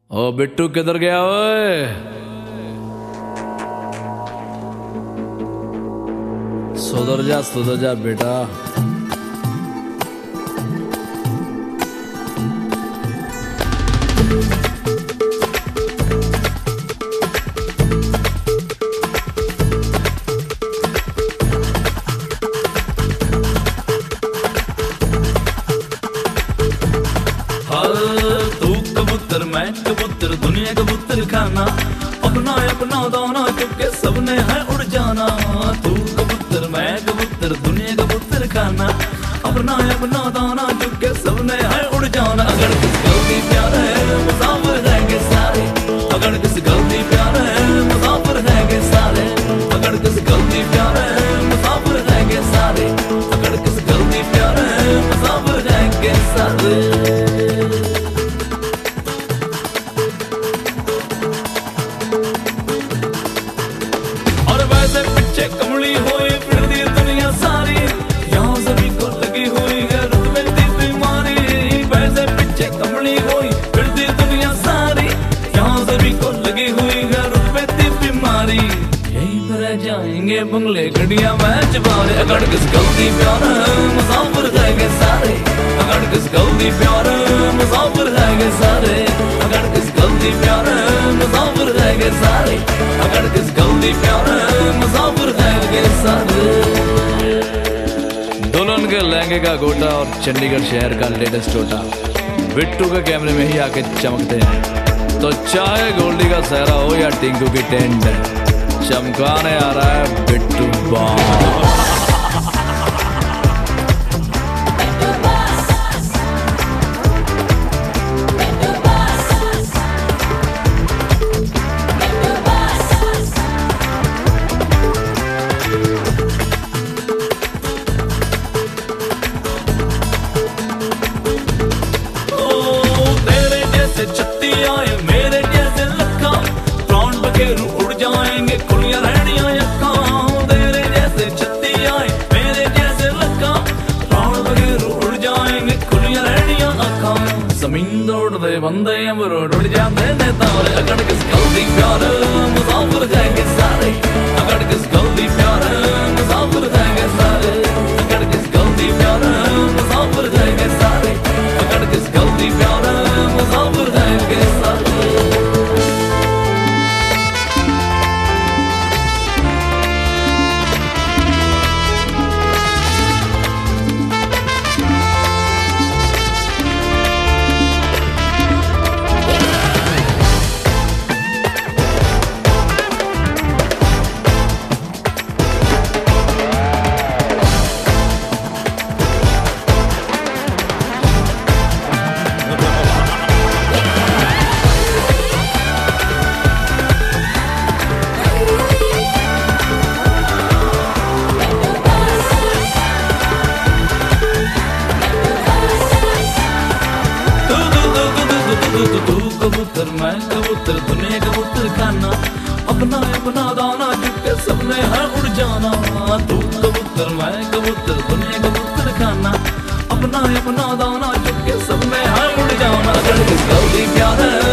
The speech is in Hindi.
ओ बिट्टू किधर गया ओए? सुधर जा बेटा। तू कबूतर मैं कबूतर दुनिया कबूतर खाना, अपना अपना दाना चुपके सबने है उड़ जाना। तू कबूतर मैं कबूतर दुनिया कबूतर खाना, अपना अपना दाना चुपके सबने है उड़ जाना। अगर किस गलती प्यार है मुसाफिर रहेंगे सारे, अगर किस गलती प्यार है मुसाफिर रहेंगे सारे, अगर किस गलती प्यार है मुसाफिर रहेंगे सारे, अगर किस गलती प्यार है मुसाफिर रहेंगे सारे। पीछे कमली हुई फिरती दुनिया सारी, यहाँ सभी को लगी हुई है रुतबे की बीमारी। वैसे पीछे कमली हुई फिरती दुनिया सारी, यहाँ सभी को लगी हुई है रुतबे की बीमारी। यहीं पर रह जाएंगे बंगले गड्डियां मैच बारे, अगर किस गलती प्यार मुसाफिर रहेंगे सारे, अगर किस गलती प्यार मुसाफिर रहेंगे सारे, अगर किस गलती प्यार मुसाफिर रहेंगे सारे, अगर किस गलती प्यार मुसाफिर रहेंगे सारे। दुल्हन के लहंगे का गोटा और चंडीगढ़ शहर का लेटेस्ट टोटा बिट्टू के कैमरे में ही आके चमकते हैं। तो चाहे गोल्डी का सहरा हो या टिंकू की टेंट, चमकाने आ रहा है बिट्टू बॉम्ब। मेरे जैसे लखा प्राण बखेरू उड़ जाएंगे खुलियां रहनियां अखां। तेरे जैसे छत्ती आए मेरे जैसे लखा प्राण बखेरू उड़ जाएंगे खुलियां रहनियां अखां। जमीन दौड़ते बंदे अमरोड़ उड़ जाते ने तारे, अगर किस गलती प्यार मुसाफिर जाएंगे सारे, अगर किस गलती प्यार मुसाफिर जाएंगे सारे, अगर किस गलती प्यार मुसाफिर जाएंगे सारे, अगर किस गलती प्यार मुसाफिर जाएंगे सारे। तू कबूतर मैं कबूतर दुनिया कबूतर खाना, अपना अपना दाना चुपके सबने है उड़ जाना। तू कबूतर मैं कबूतर दुनिया कबूतर खाना, अपना अपना दाना चुपके सबने है उड़ जाना। अगर किस गलती प्यार है